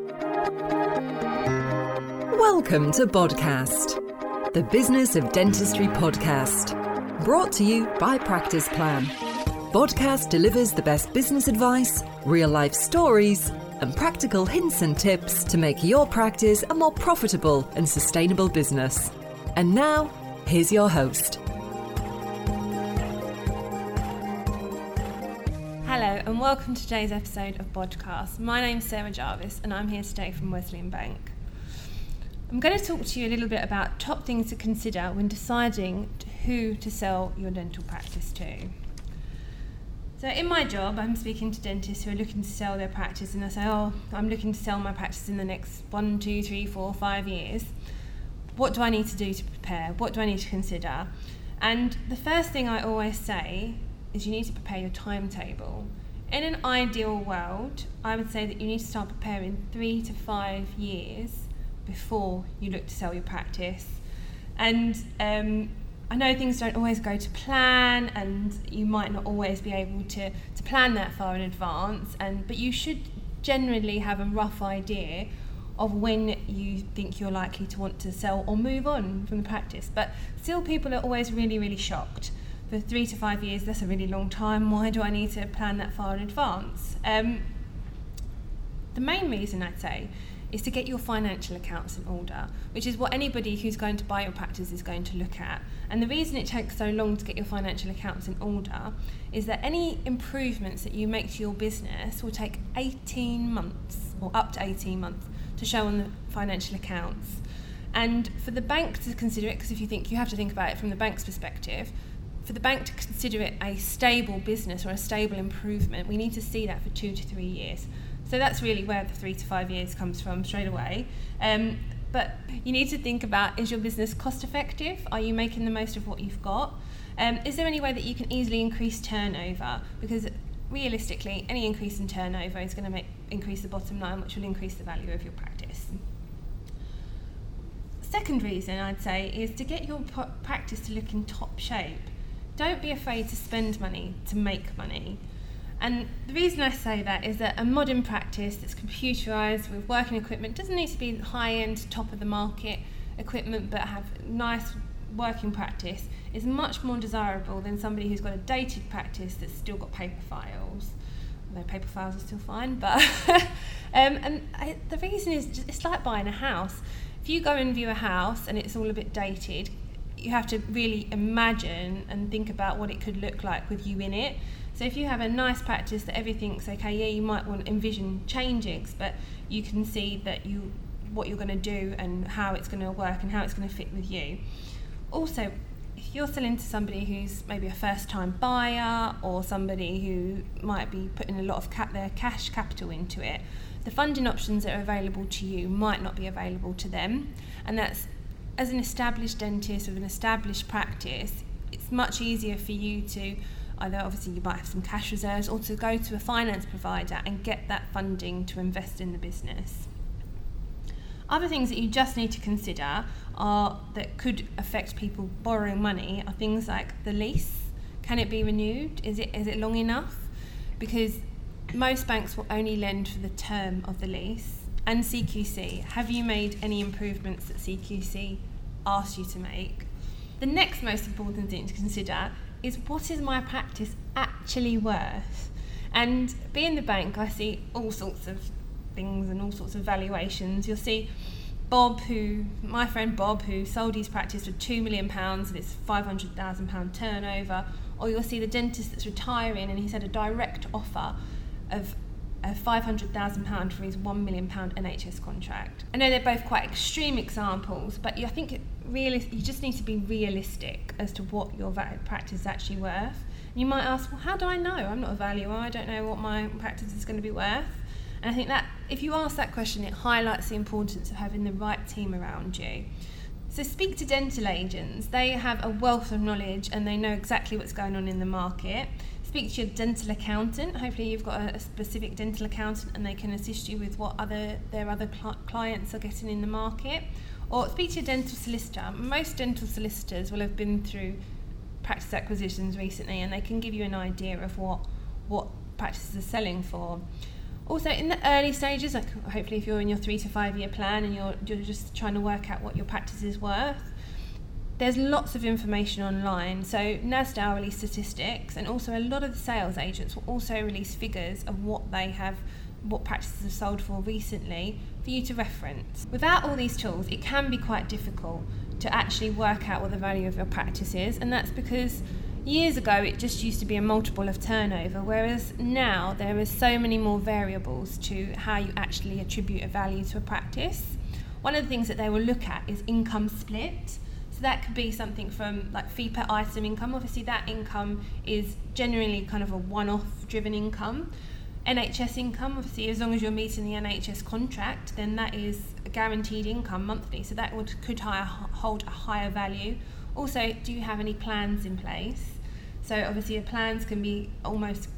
Welcome to Podcast, the Business of Dentistry podcast, brought to you by Practice Plan. Podcast delivers the best business advice, real-life stories, and practical hints and tips to make your practice a more profitable and sustainable business. And now, here's your host. Hello and welcome to today's episode of Podcast. My name's Sarah Jarvis and I'm here today from Wesleyan Bank. I'm going to talk to you a little bit about top things to consider when deciding who to sell your dental practice to. So in my job, I'm speaking to dentists who are looking to sell their practice, and I say, I'm looking to sell my practice in the next 1, 2, 3, 4, 5 years. What do I need to do to prepare? What do I need to consider? And the first thing I always say is you need to prepare your timetable. In an ideal world, I would say that you need to start preparing 3 to 5 years before you look to sell your practice. And I know things don't always go to plan, and you might not always be able to plan that far in advance, but you should generally have a rough idea of when you think you're likely to want to sell or move on from the practice. But still, people are always really, really shocked. For 3 to 5 years, that's a really long time. Why do I need to plan that far in advance? The main reason, I'd say, is to get your financial accounts in order, which is what anybody who's going to buy your practice is going to look at. And the reason it takes so long to get your financial accounts in order is that any improvements that you make to your business will take 18 months or up to 18 months to show on the financial accounts. And for the bank to consider it, because if you have to think about it from the bank's perspective, for the bank to consider it a stable business or a stable improvement, we need to see that for 2 to 3 years. So that's really where the 3 to 5 years comes from straight away. But you need to think about, is your business cost effective? Are you making the most of what you've got? Is there any way that you can easily increase turnover? Because realistically, any increase in turnover is going to increase the bottom line, which will increase the value of your practice. Second reason, I'd say, is to get your practice to look in top shape. Don't be afraid to spend money to make money. And the reason I say that is that a modern practice that's computerised with working equipment doesn't need to be high-end, top-of-the-market equipment, but have nice working practice is much more desirable than somebody who's got a dated practice that's still got paper files. Although paper files are still fine, but the reason is it's like buying a house. If you go and view a house and it's all a bit dated, you have to really imagine and think about what it could look like with you in it. So if you have a nice practice that everything's okay, you might want to envision changes, but you can see that what you're going to do and how it's going to work and how it's going to fit with you. Also, if you're selling to somebody who's maybe a first-time buyer or somebody who might be putting a lot of their cash capital into it, the funding options that are available to you might not be available to them. And that's, as an established dentist with an established practice, it's much easier for you to either, obviously you might have some cash reserves, or to go to a finance provider and get that funding to invest in the business. Other things that you just need to consider that could affect people borrowing money are things like the lease. Can it be renewed? Is it long enough? Because most banks will only lend for the term of the lease. And CQC, have you made any improvements that CQC asked you to make? The next most important thing to consider is, what is my practice actually worth? And being the bank, I see all sorts of things and all sorts of valuations. You'll see my friend Bob, who sold his practice for £2 million and it's £500,000 turnover, or you'll see the dentist that's retiring and he's had a direct offer of £500,000 for his £1 million NHS contract. I know they're both quite extreme examples, but I think you just need to be realistic as to what your practice is actually worth. And you might ask, well, how do I know? I'm not a valuer. I don't know what my practice is going to be worth. And I think that if you ask that question, it highlights the importance of having the right team around you. So speak to dental agents. They have a wealth of knowledge and they know exactly what's going on in the market. Speak to your dental accountant. Hopefully you've got a specific dental accountant and they can assist you with what their other clients are getting in the market. Or speak to your dental solicitor. Most dental solicitors will have been through practice acquisitions recently and they can give you an idea of what practices are selling for. Also, in the early stages, like hopefully if you're in your 3 to 5 year plan and you're just trying to work out what your practice is worth, there's lots of information online. So NASDAQ release statistics, and also a lot of the sales agents will also release figures of what practices have sold for recently for you to reference. Without all these tools, it can be quite difficult to actually work out what the value of your practice is, and that's because years ago it just used to be a multiple of turnover, whereas now there is so many more variables to how you actually attribute a value to a practice. One of the things that they will look at is income split. So that could be something from like fee per item income. Obviously that income is generally kind of a one-off driven income. NHS income, obviously as long as you're meeting the NHS contract, then that is a guaranteed income monthly, so that could hold a higher value. Also, do you have any plans in place? So obviously your plans can be almost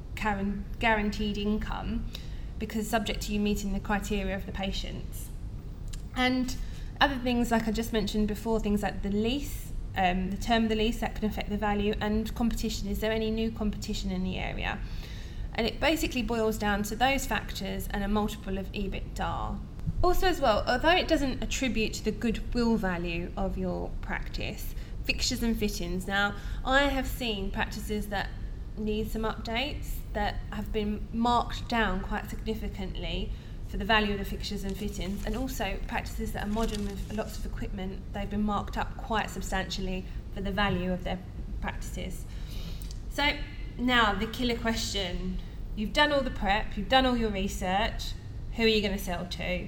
guaranteed income because subject to you meeting the criteria of the patients. And other things, like I just mentioned before, things like the lease, the term of the lease, that can affect the value, and competition. Is there any new competition in the area? And it basically boils down to those factors and a multiple of EBITDA. Also as well, although it doesn't attribute to the goodwill value of your practice, fixtures and fittings. Now, I have seen practices that need some updates that have been marked down quite significantly for the value of the fixtures and fittings, and also practices that are modern with lots of equipment, they've been marked up quite substantially for the value of their practices. So now the killer question: you've done all the prep, you've done all your research, who are you going to sell to?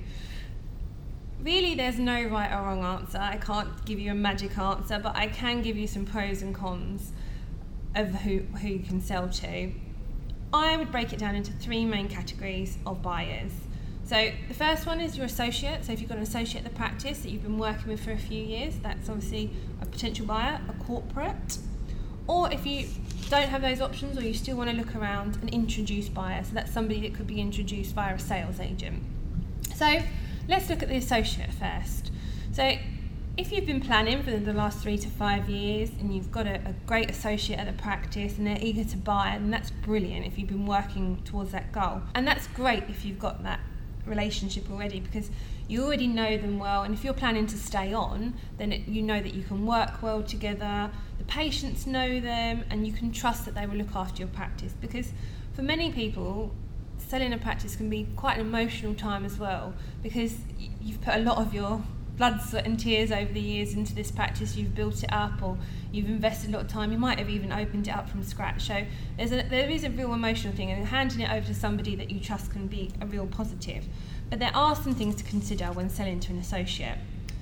Really, there's no right or wrong answer. I can't give you a magic answer, but I can give you some pros and cons of who you can sell to. I would break it down into 3 main categories of buyers. So the first one is your associate. So if you've got an associate at the practice that you've been working with for a few years, that's obviously a potential buyer, a corporate. Or if you don't have those options, or you still want to look around, an introduced buyer. So that's somebody that could be introduced via a sales agent. So let's look at the associate first. So if you've been planning for the last 3 to 5 years and you've got a great associate at the practice and they're eager to buy, then that's brilliant if you've been working towards that goal. And that's great if you've got that relationship already, because you already know them well, and if you're planning to stay on, then you know that you can work well together, the patients know them, and you can trust that they will look after your practice. Because for many people, selling a practice can be quite an emotional time as well, because you've put a lot of your blood, sweat and tears over the years into this practice, you've built it up, or you've invested a lot of time, you might have even opened it up from scratch. So there is a real emotional thing, and handing it over to somebody that you trust can be a real positive. But there are some things to consider when selling to an associate.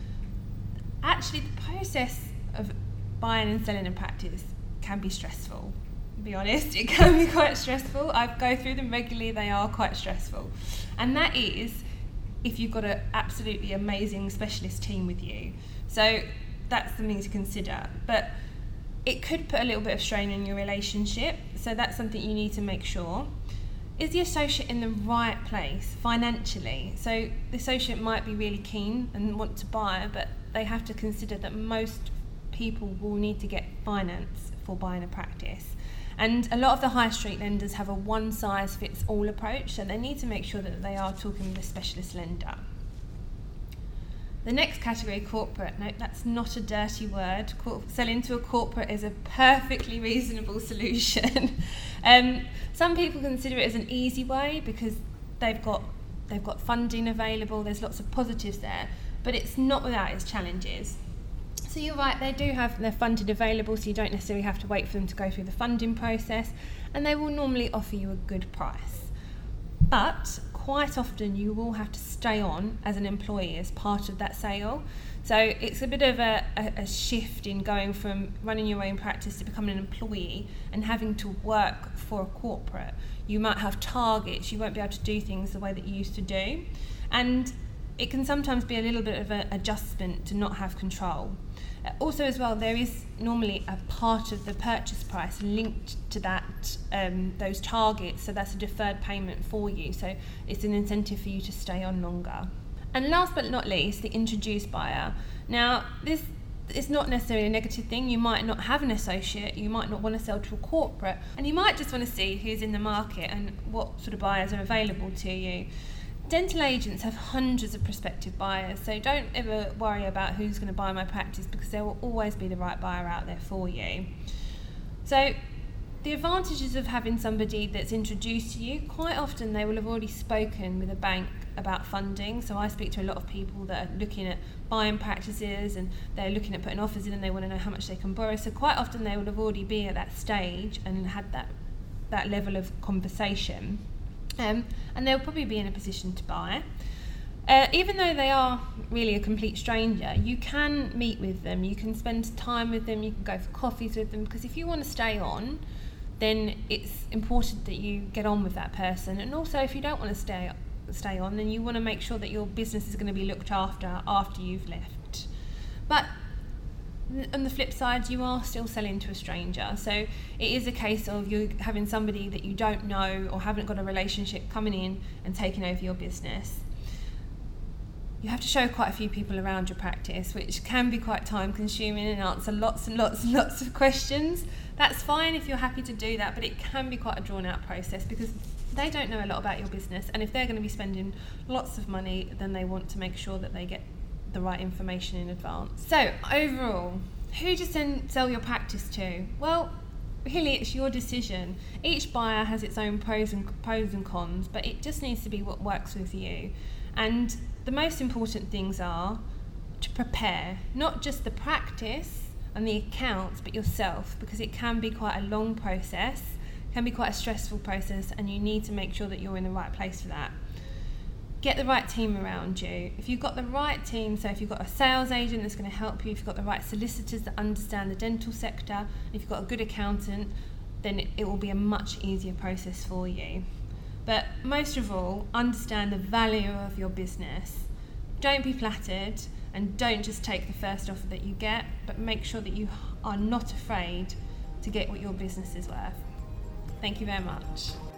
Actually, the process of buying and selling a practice can be stressful. To be honest, it can be quite stressful. I go through them regularly, they are quite stressful. And that is if you've got an absolutely amazing specialist team with you. So that's something to consider. But it could put a little bit of strain on your relationship, so that's something you need to make sure. Is the associate in the right place financially? So the associate might be really keen and want to buy, but they have to consider that most people will need to get finance for buying a practice. And a lot of the high street lenders have a one-size-fits-all approach, so they need to make sure that they are talking with a specialist lender. The next category, corporate. No, that's not a dirty word. Selling to a corporate is a perfectly reasonable solution. Some people consider it as an easy way because they've got funding available, there's lots of positives there, but it's not without its challenges. So you're right, they do have their funding available, so you don't necessarily have to wait for them to go through the funding process, and they will normally offer you a good price. But quite often you will have to stay on as an employee as part of that sale. So it's a bit of a shift in going from running your own practice to becoming an employee and having to work for a corporate. You might have targets, you won't be able to do things the way that you used to do. And it can sometimes be a little bit of an adjustment to not have control. Also as well, there is normally a part of the purchase price linked to that, those targets, so that's a deferred payment for you, so it's an incentive for you to stay on longer. And last but not least, the introduced buyer. Now, this it's not necessarily a negative thing. You might not have an associate, you might not want to sell to a corporate, and you might just want to see who's in the market and what sort of buyers are available to you. Dental agents have hundreds of prospective buyers, so don't ever worry about who's going to buy my practice, because there will always be the right buyer out there for you. So the advantages of having somebody that's introduced to you, quite often they will have already spoken with a bank about funding. So I speak to a lot of people that are looking at buying practices, and they're looking at putting offers in, and they want to know how much they can borrow. So quite often they will have already been at that stage and had that level of conversation. And they'll probably be in a position to buy. Even though they are really a complete stranger, you can meet with them, you can spend time with them, you can go for coffees with them, because if you want to stay on, then it's important that you get on with that person. And also, if you don't want to stay on, then you want to make sure that your business is going to be looked after you've left. But on the flip side, you are still selling to a stranger, so it is a case of you having somebody that you don't know or haven't got a relationship coming in and taking over your business. You have to show quite a few people around your practice, which can be quite time consuming and answer lots and lots and lots of questions. That's fine if you're happy to do that, but it can be quite a drawn out process, because they don't know a lot about your business, and if they're going to be spending lots of money, then they want to make sure that they get the right information in advance. So overall, who to sell your practice to? Well, really it's your decision. Each buyer has its own pros and cons, but it just needs to be what works with you. And the most important things are to prepare, not just the practice and the accounts, but yourself, because it can be quite a long process, can be quite a stressful process, and you need to make sure that you're in the right place for that. Get the right team around you. If you've got the right team, so if you've got a sales agent that's going to help you, if you've got the right solicitors that understand the dental sector, if you've got a good accountant, then it will be a much easier process for you. But most of all, understand the value of your business. Don't be flattered, and don't just take the first offer that you get, but make sure that you are not afraid to get what your business is worth. Thank you very much.